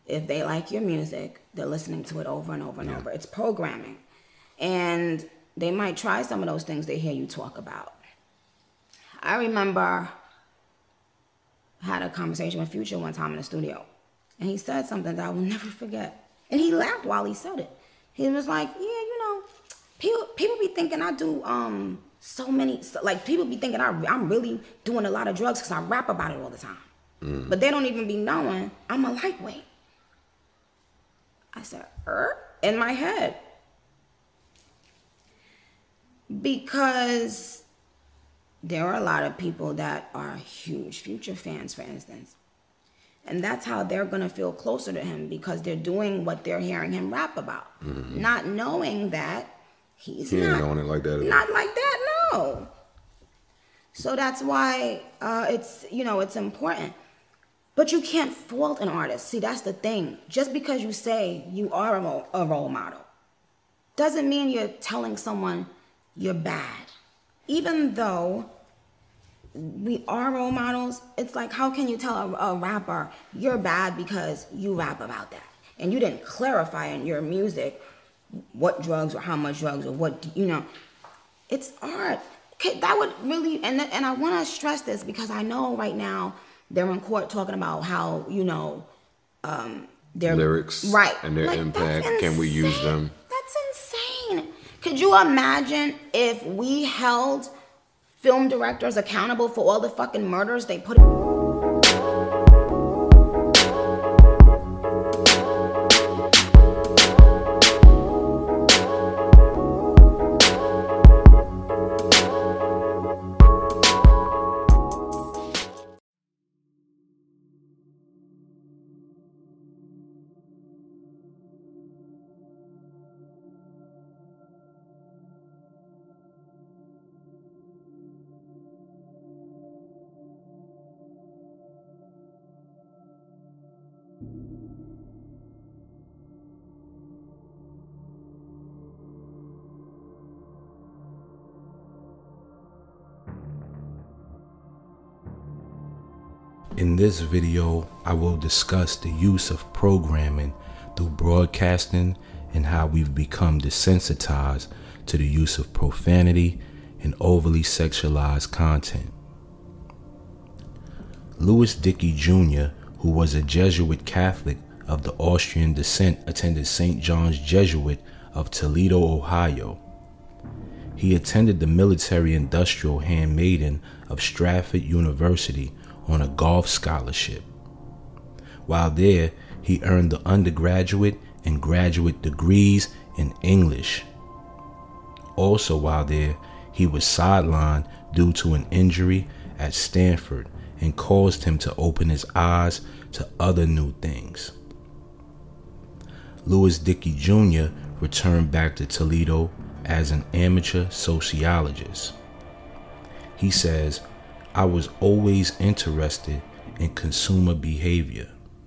if they like your music, they're listening to it over and over and over. It's programming. And they might try some of those things they hear you talk about. I remember I had a conversation with Future one time in the studio. And he said something that I will never forget. And he laughed while he said it. He was like, yeah, you know, people be thinking I do people be thinking I'm really doing a lot of drugs because I rap about it all the time. But they don't even be knowing I'm a lightweight. I said, in my head. Because there are a lot of people that are huge Future fans, for instance. And that's how they're going to feel closer to him, because they're doing what they're hearing him rap about. Not knowing that he ain't on it like that. Not like that, no. So that's why it's important. But you can't fault an artist. See, that's the thing. Just because you say you are a role model doesn't mean you're telling someone you're bad. Even though we are role models, it's like, how can you tell a rapper you're bad because you rap about that and you didn't clarify in your music what drugs or how much drugs or what, it's art. That would really, and I want to stress this because I know right now they're in court talking about how, their lyrics, right, and their impact. Can we use them? That's insane. Could you imagine if we held film directors accountable for all the fucking murders they put in? In this video, I will discuss the use of programming through broadcasting and how we've become desensitized to the use of profanity and overly sexualized content. Louis Dickey Jr., who was a Jesuit Catholic of the Austrian descent, attended St. John's Jesuit of Toledo, Ohio. He attended the Military Industrial Handmaiden of Stratford University on a golf scholarship. While there, he earned the undergraduate and graduate degrees in English. Also while there, he was sidelined due to an injury at Stanford and caused him to open his eyes to other new things. Louis Dickey Jr. returned back to Toledo as an amateur sociologist. He says, "I was always interested in consumer behavior.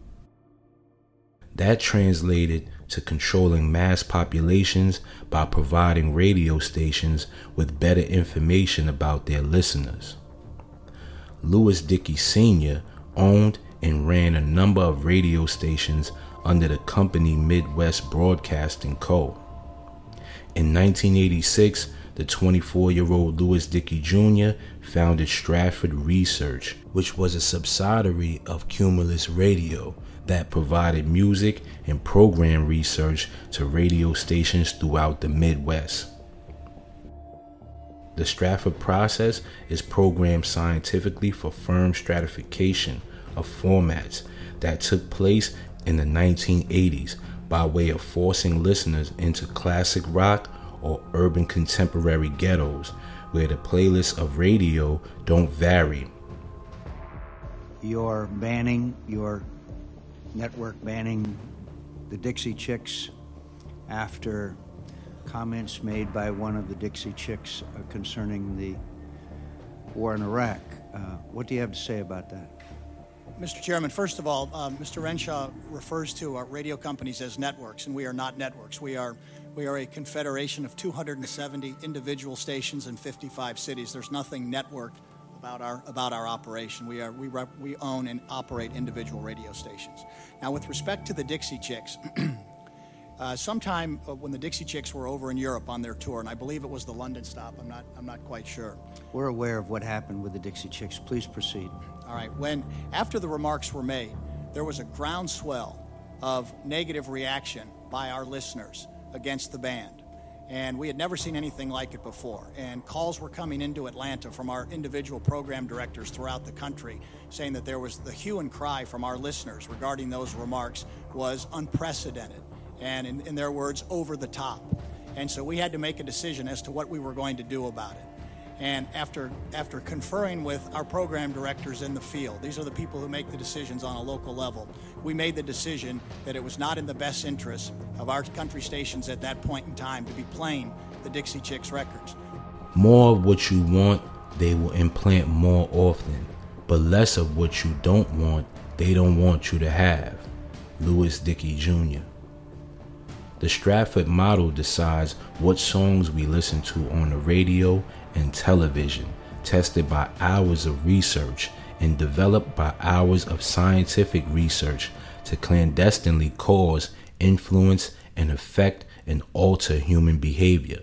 That translated to controlling mass populations by providing radio stations with better information about their listeners." Louis Dickey Sr. owned and ran a number of radio stations under the company Midwest Broadcasting Co. In 1986, the 24-year-old Louis Dickey Jr. founded Stratford Research, which was a subsidiary of Cumulus Radio that provided music and program research to radio stations throughout the Midwest. The Stratford process is programmed scientifically for firm stratification of formats that took place in the 1980s by way of forcing listeners into classic rock or urban contemporary ghettos where the playlists of radio don't vary. Your network banning the Dixie Chicks after comments made by one of the Dixie Chicks concerning the war in Iraq. What do you have to say about that? Mr. Chairman, first of all, Mr. Renshaw refers to our radio companies as networks, and we are not networks. We are a confederation of 270 individual stations in 55 cities. There's nothing network about our operation. We own and operate individual radio stations. Now, with respect to the Dixie Chicks, sometime when the Dixie Chicks were over in Europe on their tour, and I believe it was the London stop. I'm not quite sure. We're aware of what happened with the Dixie Chicks. Please proceed. All right. After the remarks were made, there was a groundswell of negative reaction by our listeners against the band. And we had never seen anything like it before. And calls were coming into Atlanta from our individual program directors throughout the country saying that there was the hue and cry from our listeners regarding those remarks was unprecedented. And in their words, over the top. And so we had to make a decision as to what we were going to do about it. And after conferring with our program directors in the field, these are the people who make the decisions on a local level, we made the decision that it was not in the best interest of our country stations at that point in time to be playing the Dixie Chicks records. More of what you want, they will implant more often, but less of what you don't want, they don't want you to have. Louis Dickey Jr. The Stratford model decides what songs we listen to on the radio and television, tested by hours of research and developed by hours of scientific research to clandestinely cause, influence, and affect and alter human behavior.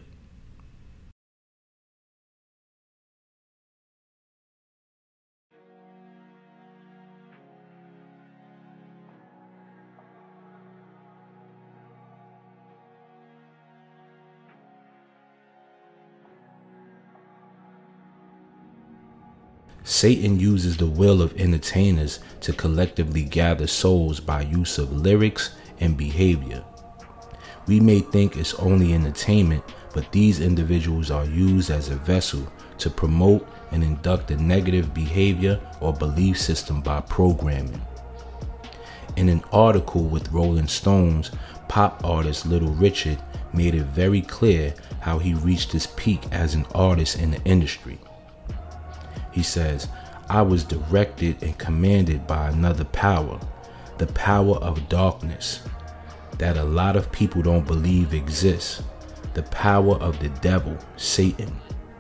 Satan uses the will of entertainers to collectively gather souls by use of lyrics and behavior. We may think it's only entertainment, but these individuals are used as a vessel to promote and induct a negative behavior or belief system by programming. In an article with Rolling Stones, pop artist Little Richard made it very clear how he reached his peak as an artist in the industry. He says, "I was directed and commanded by another power, the power of darkness, that a lot of people don't believe exists, the power of the devil, Satan."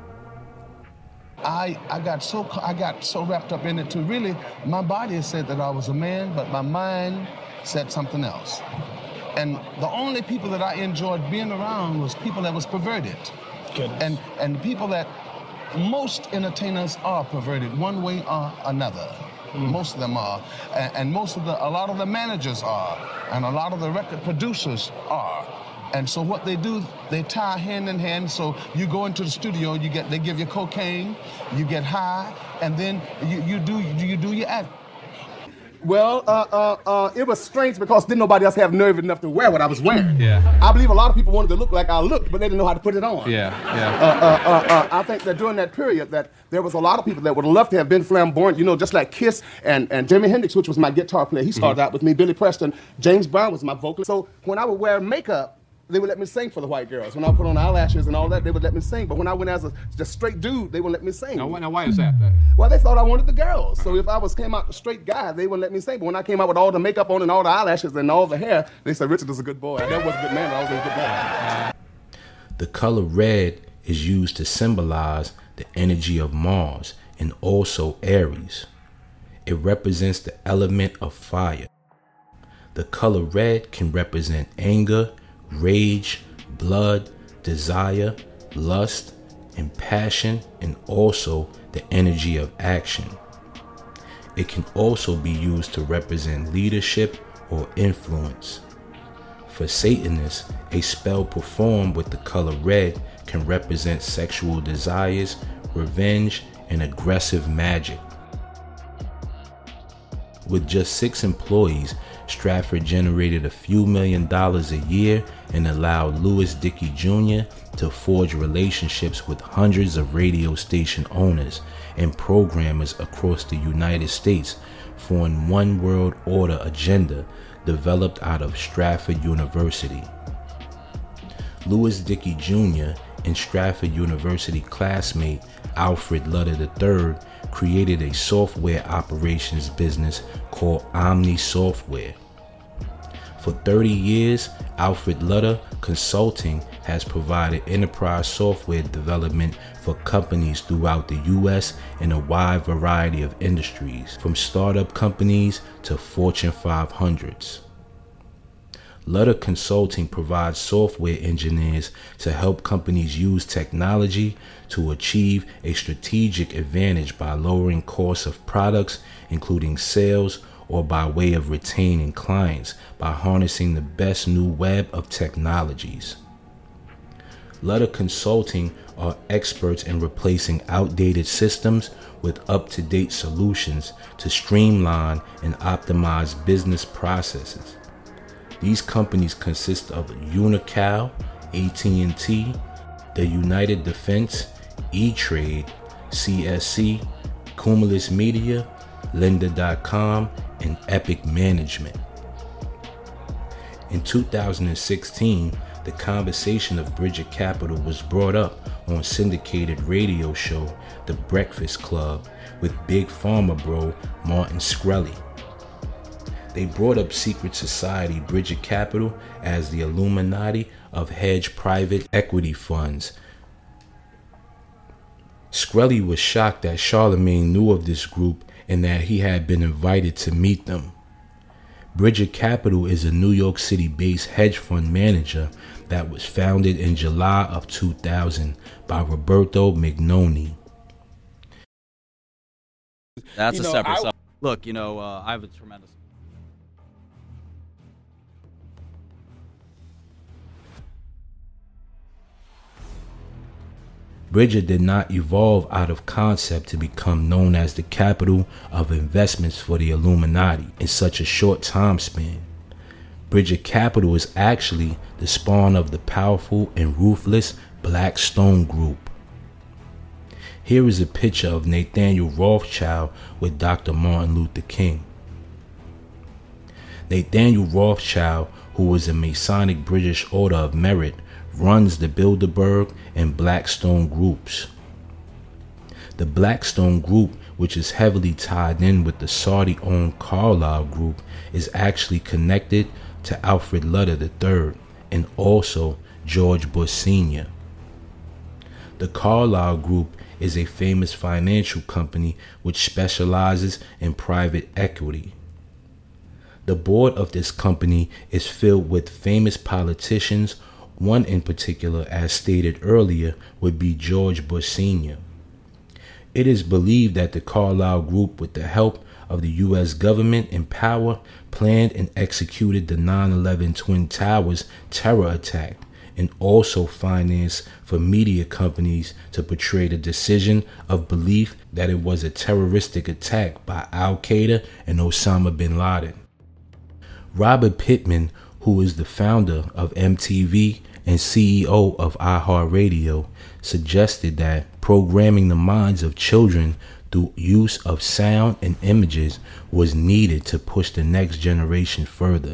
I got so wrapped up in it to really, my body said that I was a man, but my mind said something else. And the only people that I enjoyed being around was people that was perverted. Goodness. And people that most entertainers are perverted one way or another. Most of them are, and a lot of the managers are, and a lot of the record producers are. And so what they do, they tie hand in hand. So you go into the studio, they give you cocaine, you get high, and then you do your act. Well, it was strange because didn't nobody else have nerve enough to wear what I was wearing. Yeah. I believe a lot of people wanted to look like I looked, but they didn't know how to put it on. Yeah. I think that during that period that there was a lot of people that would have loved to have been flamboyant, just like Kiss and Jimi Hendrix, which was my guitar player. He started out with me. Billy Preston, James Brown was my vocalist. So when I would wear makeup, they would let me sing for the white girls. When I put on eyelashes and all that, they would let me sing. But when I went as a just straight dude, they wouldn't let me sing. Now why is that? Well, they thought I wanted the girls. So if I came out a straight guy, they wouldn't let me sing. But when I came out with all the makeup on and all the eyelashes and all the hair, they said, Richard is a good boy. I never was a good man, but I was a good boy. The color red is used to symbolize the energy of Mars and also Aries. It represents the element of fire. The color red can represent anger, rage, blood, desire, lust, and passion, and also the energy of action. It can also be used to represent leadership or influence. For Satanists, a spell performed with the color red can represent sexual desires, revenge, and aggressive magic. With just 6 employees, Stratford generated a few $1 million a year and allowed Louis Dickey Jr. to forge relationships with hundreds of radio station owners and programmers across the United States for an one world order agenda developed out of Stratford University. Louis Dickey Jr. and Stratford University classmate Alfred Lutter III created a software operations business called Omni Software. For 30 years, Alfred Lutter Consulting has provided enterprise software development for companies throughout the U.S. in a wide variety of industries, from startup companies to Fortune 500s. Lutter Consulting provides software engineers to help companies use technology to achieve a strategic advantage by lowering costs of products, including sales, or by way of retaining clients by harnessing the best new web of technologies. Lutter Consulting are experts in replacing outdated systems with up-to-date solutions to streamline and optimize business processes. These companies consist of Unical, AT&T, the United Defense, E-Trade, CSC, Cumulus Media, Lynda.com, and Epic Management. In 2016, the conversation of Bridger Capital was brought up on syndicated radio show The Breakfast Club with Big Pharma bro Martin Shkreli. They brought up secret society Bridger Capital as the Illuminati of hedge private equity funds. Shkreli was shocked that Charlemagne knew of this group and that he had been invited to meet them. Bridger Capital is a New York City-based hedge fund manager that was founded in July of 2000 by Roberto Mignoni. That's a separate subject. Look, I have a tremendous... Bridger did not evolve out of concept to become known as the capital of investments for the Illuminati in such a short time span. Bridger Capital is actually the spawn of the powerful and ruthless Blackstone Group. Here is a picture of Nathaniel Rothschild with Dr. Martin Luther King. Nathaniel Rothschild, who was a Masonic British Order of Merit, runs the Bilderberg and Blackstone groups. The Blackstone Group, which is heavily tied in with the Saudi-owned Carlyle Group, is actually connected to Alfred Lutter III and also George Bush Sr. The Carlyle Group is a famous financial company which specializes in private equity. The board of this company is filled with famous politicians. One in particular, as stated earlier, would be George Bush Sr. It is believed that the Carlyle Group, with the help of the U.S. government in power, planned and executed the 9/11 Twin Towers terror attack and also financed for media companies to portray the decision of belief that it was a terroristic attack by Al-Qaeda and Osama bin Laden. Robert Pittman, who is the founder of MTV and CEO of iHeartRadio, suggested that programming the minds of children through use of sound and images was needed to push the next generation further.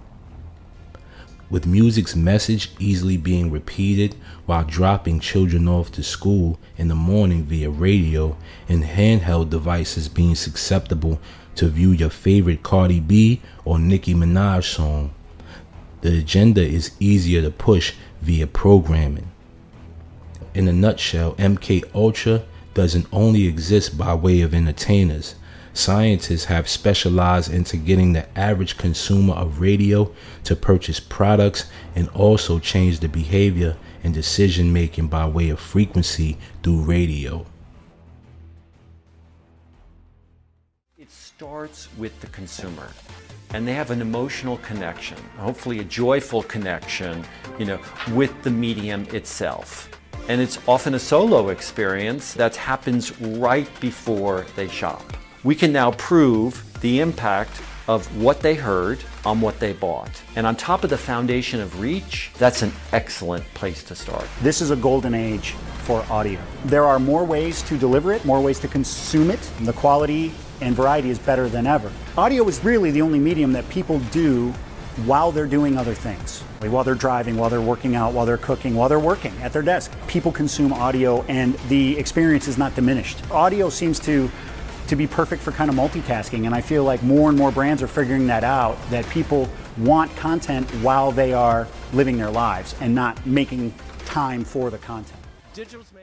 With music's message easily being repeated while dropping children off to school in the morning via radio and handheld devices being susceptible to view your favorite Cardi B or Nicki Minaj song, the agenda is easier to push via programming. In a nutshell, MK Ultra doesn't only exist by way of entertainers. Scientists have specialized into getting the average consumer of radio to purchase products and also change the behavior and decision making by way of frequency through radio. It starts with the consumer. And they have an emotional connection, hopefully a joyful connection, with the medium itself. And it's often a solo experience that happens right before they shop. We can now prove the impact of what they heard on what they bought. And on top of the foundation of reach, that's an excellent place to start. This is a golden age for audio. There are more ways to deliver it, more ways to consume it, and the quality and variety is better than ever. Audio is really the only medium that people do while they're doing other things. While they're driving, while they're working out, while they're cooking, while they're working at their desk. People consume audio and the experience is not diminished. Audio seems to be perfect for kind of multitasking, and I feel like more and more brands are figuring that out, that people want content while they are living their lives and not making time for the content.